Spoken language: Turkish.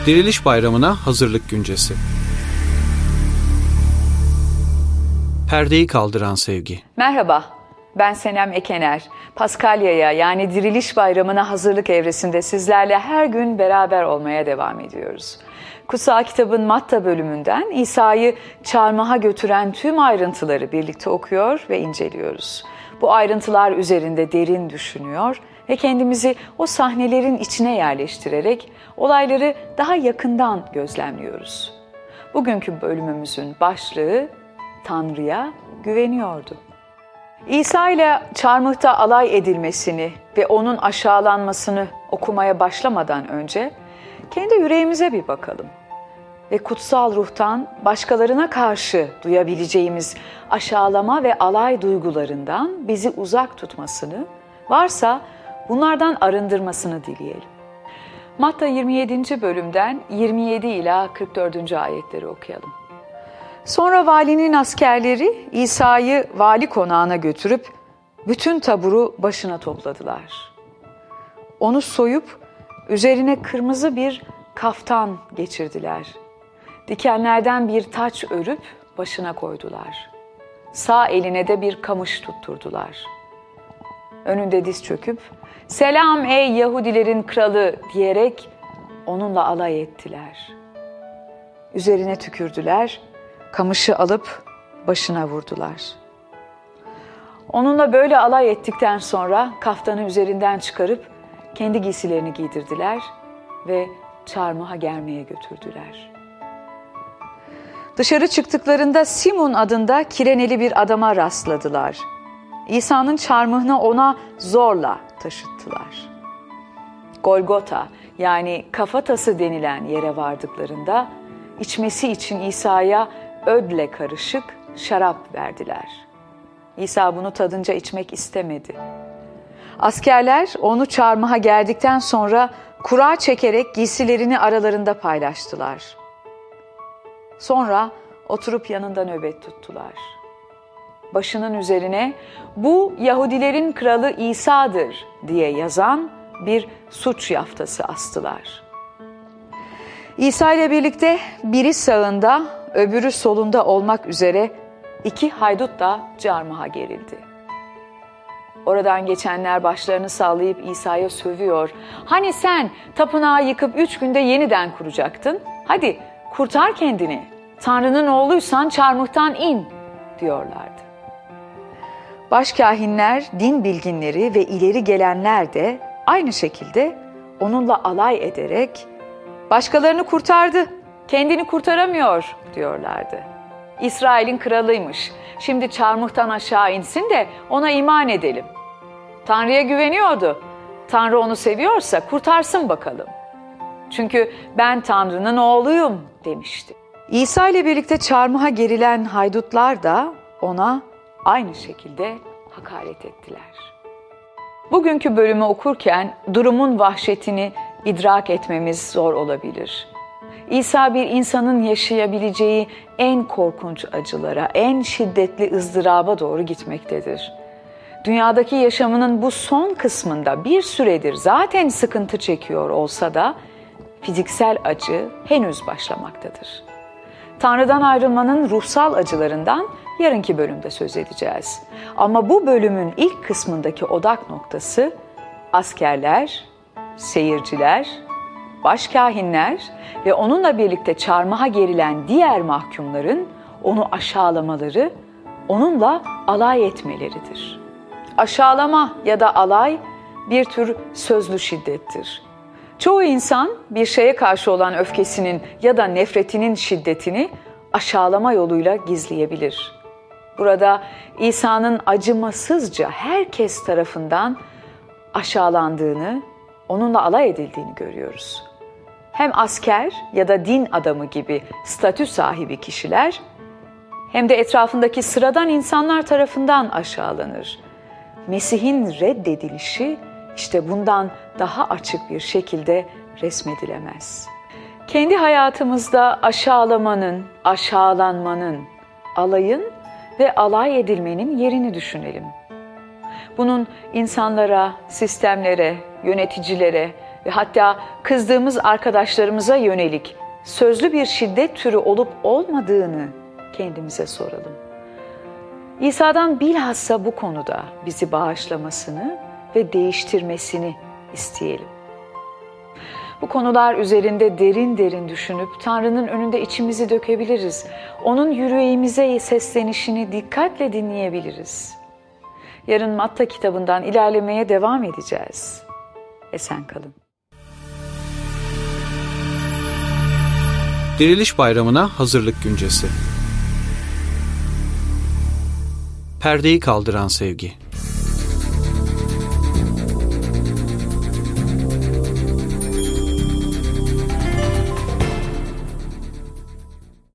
Diriliş Bayramı'na hazırlık güncesi. Perdeyi kaldıran sevgi. Merhaba, ben Senem Ekener. Paskalya'ya yani Diriliş Bayramı'na hazırlık evresinde sizlerle her gün beraber olmaya devam ediyoruz. Kutsal Kitabın Matta bölümünden İsa'yı çarmıha götüren tüm ayrıntıları birlikte okuyor ve inceliyoruz. Bu ayrıntılar üzerinde derin düşünüyor ve kendimizi o sahnelerin içine yerleştirerek olayları daha yakından gözlemliyoruz. Bugünkü bölümümüzün başlığı Tanrı'ya güveniyordu. İsa ile çarmıhta alay edilmesini ve onun aşağılanmasını okumaya başlamadan önce kendi yüreğimize bir bakalım. Ve kutsal ruhtan başkalarına karşı duyabileceğimiz aşağılama ve alay duygularından bizi uzak tutmasını, varsa bunlardan arındırmasını dileyelim. Matta 27. bölümden 27 ila 44. ayetleri okuyalım. Sonra valinin askerleri İsa'yı vali konağına götürüp bütün taburu başına topladılar. Onu soyup üzerine kırmızı bir kaftan geçirdiler. Dikenlerden bir taç örüp başına koydular. Sağ eline de bir kamış tutturdular. Önünde diz çöküp "Selam ey Yahudilerin kralı" diyerek onunla alay ettiler. Üzerine tükürdüler, kamışı alıp başına vurdular. Onunla böyle alay ettikten sonra kaftanı üzerinden çıkarıp kendi giysilerini giydirdiler ve çarmıha germeye götürdüler. Dışarı çıktıklarında Simon adında Kireneli bir adama rastladılar. İsa'nın çarmıhını ona zorla taşıttılar. Golgota yani kafatası denilen yere vardıklarında içmesi için İsa'ya ödle karışık şarap verdiler. İsa bunu tadınca içmek istemedi. Askerler onu çarmıha gerdikten sonra kura çekerek giysilerini aralarında paylaştılar. Sonra oturup yanında nöbet tuttular. Başının üzerine "Bu Yahudilerin kralı İsa'dır" diye yazan bir suç yaftası astılar. İsa ile birlikte biri sağında, öbürü solunda olmak üzere iki haydut da çarmıha gerildi. Oradan geçenler başlarını sallayıp İsa'ya sövüyor. "Hani sen tapınağı yıkıp 3 günde yeniden kuracaktın? Hadi kurtar kendini. Tanrı'nın oğluysan çarmıhtan in" diyorlardı. Başkâhinler, din bilginleri ve ileri gelenler de aynı şekilde onunla alay ederek "Başkalarını kurtardı, kendini kurtaramıyor" diyorlardı. İsrail'in kralıymış. Şimdi çarmıhtan aşağı insin de ona iman edelim. Tanrı'ya güveniyordu. Tanrı onu seviyorsa kurtarsın bakalım. Çünkü "Ben Tanrı'nın oğluyum" demişti. İsa ile birlikte çarmıha gerilen haydutlar da ona aynı şekilde hakaret ettiler. Bugünkü bölümü okurken durumun vahşetini idrak etmemiz zor olabilir. İsa bir insanın yaşayabileceği en korkunç acılara, en şiddetli ızdıraba doğru gitmektedir. Dünyadaki yaşamının bu son kısmında bir süredir zaten sıkıntı çekiyor olsa da fiziksel acı henüz başlamaktadır. Tanrı'dan ayrılmanın ruhsal acılarından yarınki bölümde söz edeceğiz. Ama bu bölümün ilk kısmındaki odak noktası askerler, seyirciler, başkâhinler ve onunla birlikte çarmıha gerilen diğer mahkumların onu aşağılamaları, onunla alay etmeleridir. Aşağılama ya da alay bir tür sözlü şiddettir. Çoğu insan bir şeye karşı olan öfkesinin ya da nefretinin şiddetini aşağılama yoluyla gizleyebilir. Burada İsa'nın acımasızca herkes tarafından aşağılandığını, onunla alay edildiğini görüyoruz. Hem asker ya da din adamı gibi statü sahibi kişiler hem de etrafındaki sıradan insanlar tarafından aşağılanır. Mesih'in reddedilişi işte bundan daha açık bir şekilde resmedilemez. Kendi hayatımızda aşağılamanın, aşağılanmanın, alayın ve alay edilmenin yerini düşünelim. Bunun insanlara, sistemlere, yöneticilere ve hatta kızdığımız arkadaşlarımıza yönelik sözlü bir şiddet türü olup olmadığını kendimize soralım. İsa'dan bilhassa bu konuda bizi bağışlamasını ve değiştirmesini isteyelim. Bu konular üzerinde derin derin düşünüp Tanrı'nın önünde içimizi dökebiliriz. Onun yüreğimize seslenişini dikkatle dinleyebiliriz. Yarın Matta kitabından ilerlemeye devam edeceğiz. Esen kalın. Diriliş Bayramı'na hazırlık güncesi. Perdeyi kaldıran sevgi.